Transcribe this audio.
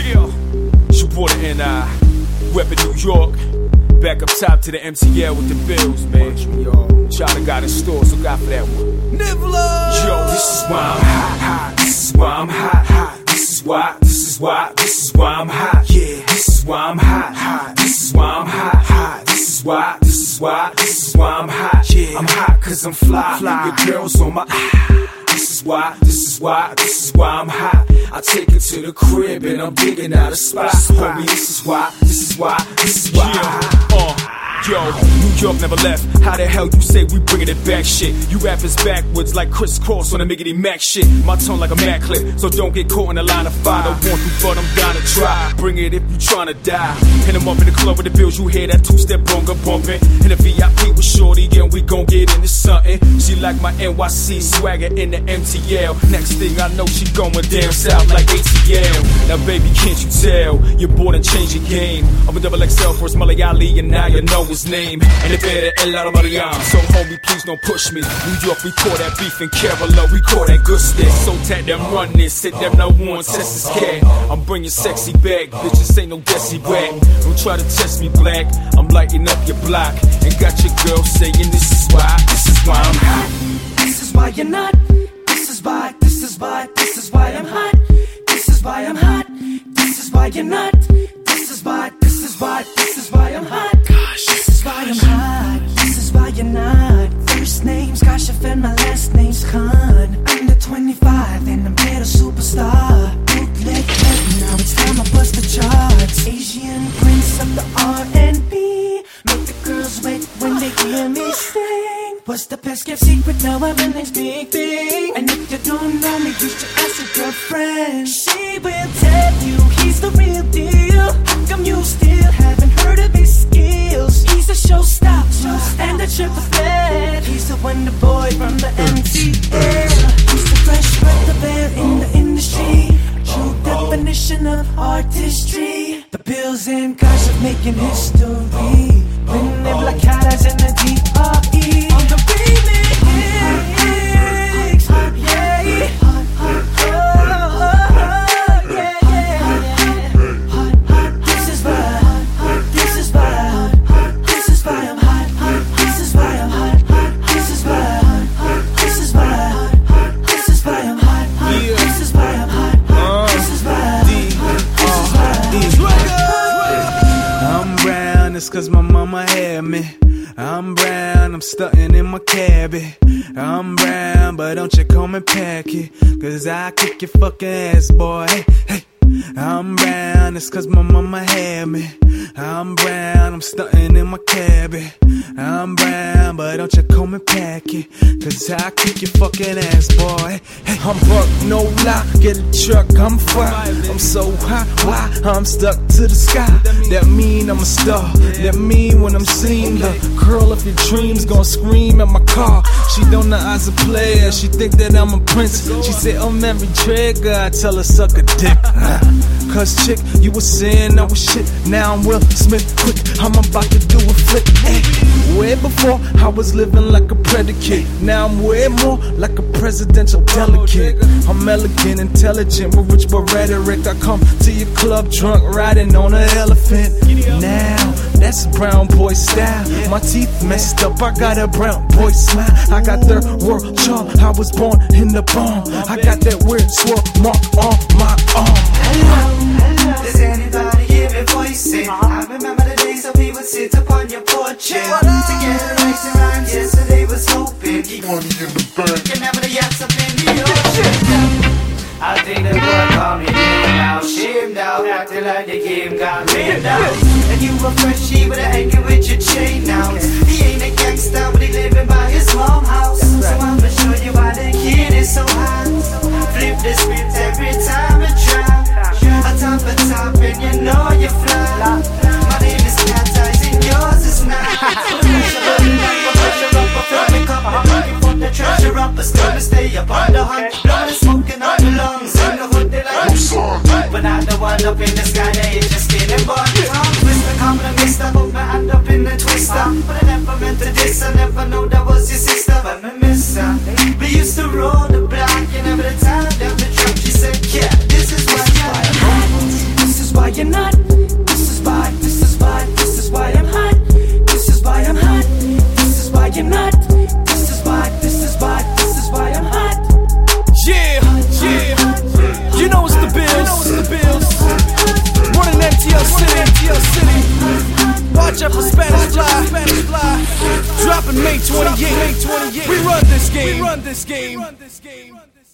Yeah, it's your boy the N.I. Reppin' New York. Back up top to the MTL with the bills, man. China got in store, so got for that one. Nibbler! Yo, this is why I'm hot, hot. This is why I'm hot, hot. This is why I'm hot. Yeah, this is why I'm hot, hot. This is why I'm hot, hot. This is why I'm hot. Yeah, I'm hot 'cause I'm fly. Your girls on my This is why I'm hot. I take it to the crib and I'm digging out a spot. Homie, this is why. Yo, New York never left. How the hell you say we bringing it back shit? You rappers backwards like Chris Cross on the Miggity Mac shit. My tongue like a Mac clip, so don't get caught in the line of fire. Don't want to, but I'm down to try. Bring it if you tryna die. Hit 'em up in the club with the bills, you hear that two-step bonga bumping. In the VIP with Shorty, and we gon' get into something. She like my NYC swagger in the MTL. Next thing I know, she going down south like ATL. Now baby, can't you tell? You're born and change your game. I'm a double XL first Malayali, and now you know his name. And it better El Mariam. So homie, please don't push me. New York, we call that beef in Kerala, we call that good stick. So tag them run this, sit them no one, test this cat. I'm bringing sexy back, bitches ain't no Desi back. Don't try to test me black, I'm lighting up your block. And got your girl saying this is why I'm hot. This is why you're not. This is why I'm hot. This is why I'm hot. This is why you're not. This is why I'm hot. Gosh, this is why I'm hot. This is why you're not. First name's Kashif and my last name's Khan. Under 25 and I'm better superstar. Bootleg heavy, now it's time I bust the charts. Asian prince of the R&B. Make the girls wait when they hear me sing. What's the best kept secret? Now I'm in this big thing. And if you don't know me, you should ask your girlfriend. She will tell you he's the real deal. How come you still haven't heard of his skills? He's a showstopper and a triple threat. He's the wonder boy from the MTL. He's the fresh breath of air in the industry. A true definition of artistry. The bills and cash of making history. Winning them like cat in the DRE. On the remix, cause my mama had me. I'm brown, I'm stunting in my cabin. I'm brown, but don't you come and pack it, cause I kick your fucking ass, boy. Hey, hey. I'm brown, it's cause my mama had me. I'm brown, I'm stunting in my cabin. I'm brown, but don't you come and pack it, cause I kick your fucking ass, boy. Hey, I'm buck, no lie, get a truck, I'm fine. I'm so high, why? I'm stuck to the sky. That mean I'm a star, that mean when I'm seen. The girl of your dreams gon' scream at my car. She don't know I's a player, she think that I'm a prince. She said, oh Mary Trigger, I tell her suck a dick. Cause chick, you was saying I was shit. Now I'm Will Smith quick, I'm about to do a flip. Ay. Way before, I was living like a predicate. Now I'm way more like a presidential delegate. I'm elegant, intelligent, with rich but rhetoric. I come to your club drunk, riding on an elephant. Now, that's brown boy style. My teeth messed up, I got a brown boy smile. I got third world charm, I was born in the bomb. I got that weird swirl mark on my arm. Does anybody hear me voicing? I remember the days that we would sit upon your porch together, writing rhymes. Yesterday was hoping. Keep money in the bank. You never the yachts up in the ocean. I think the boy call me name now, shamed out, acting like the game got rained out. And you a freshie with a hanging with your chain now. He ain't a gangster, but he living by his mom house. So I'ma show you why the kid is so hot. Flip the script every time I try. A top, and you know you fly. My name is Cat Eyes and yours is not. Pressure up, fill me cup. Looking for the treasure up, but still stay up on the hunt. Blood is smoking on the lungs. In the hood they like but not the one up in the sky, they just getting born. Twister, come and mister, put my hand up in the twister. But I never meant to diss, I never know that was your sister. But I miss her. We used to roll the block, and every time down the truck, she said, yeah, this is why I'm hot. This is dropping May 28. We run this game.